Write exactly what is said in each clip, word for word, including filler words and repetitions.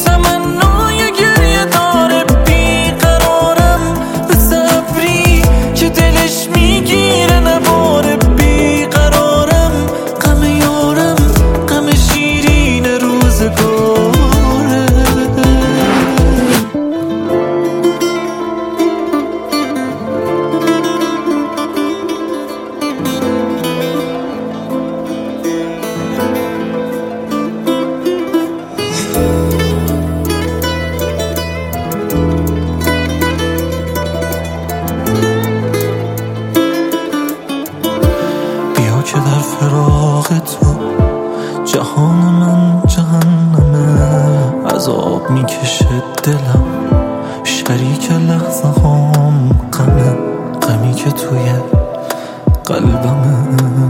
تمنای گریه داره بیقرارم، به صبری که دلش میگیره نباره بیقرارم، غم یارم غم شیرین روزگاره. که در فراق تو جهان من جهنمه، عذاب میکشه دلم شریک لحظه هام، غمه غمی که توی قلبمه.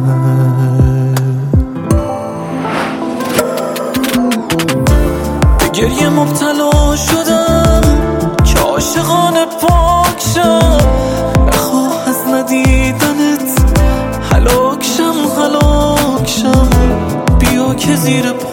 به گریه مبتلا شدم که عاشقانه پاک شم، نخواه از ندیدنت هلاک شم هلاک شم، بیا که زیر